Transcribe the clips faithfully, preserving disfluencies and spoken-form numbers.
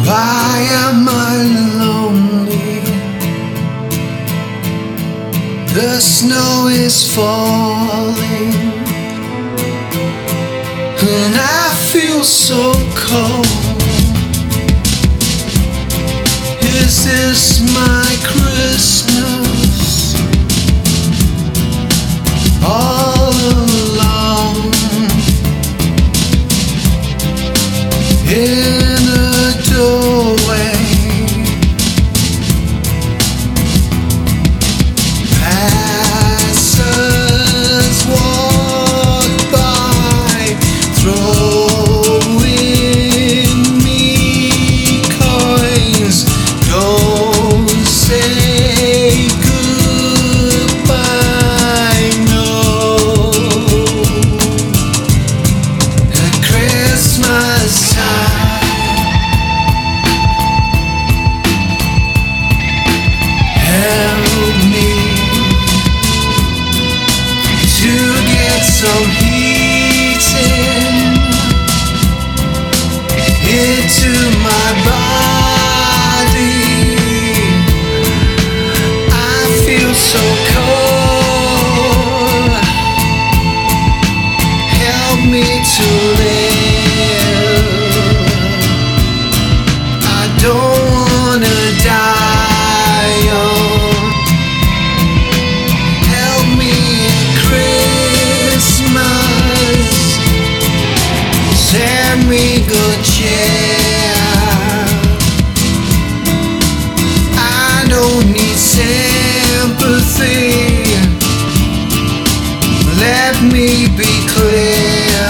Why am I lonely? The snow is falling and I feel so cold. Is this my Christmas? All alone in a doorway, passers walk by, throwing me coins. Don't say goodbye, no. At Christmas time, help me to get some heating into my body. I feel so cold. Help me to live. I don't wanna die young. Help me at Christmas. Send me good cheer. I don't need sympathy. Let me be clear.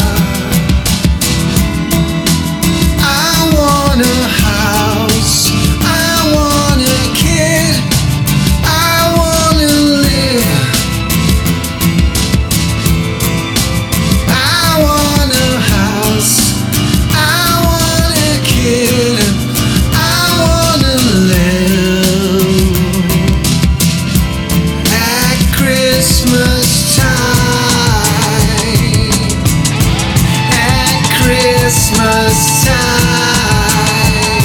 I want a house. I want a kid. I wanna live. I want a house. I want a kid. I wanna live. At Christmas time. At Christmas time.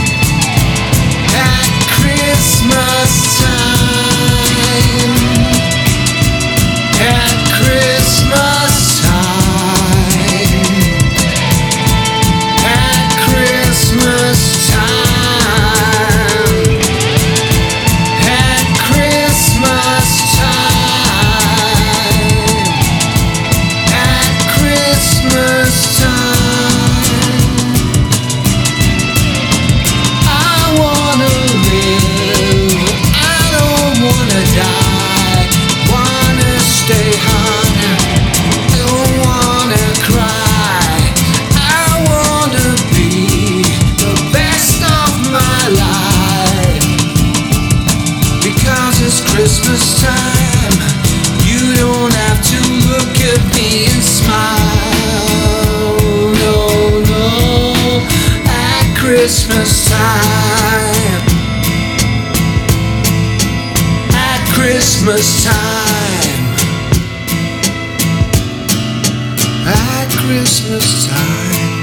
At Christmas time. At Christmas time. At Christmas time. At Christmas time. At Christmas time. I wanna live. I don't wanna die. Wanna stay hung. Don't wanna cry. I wanna be the best of my life. Because it's Christmas time. You don't have to look at me and smile. No, no. At Christmas time. At Christmas time. At Christmas time.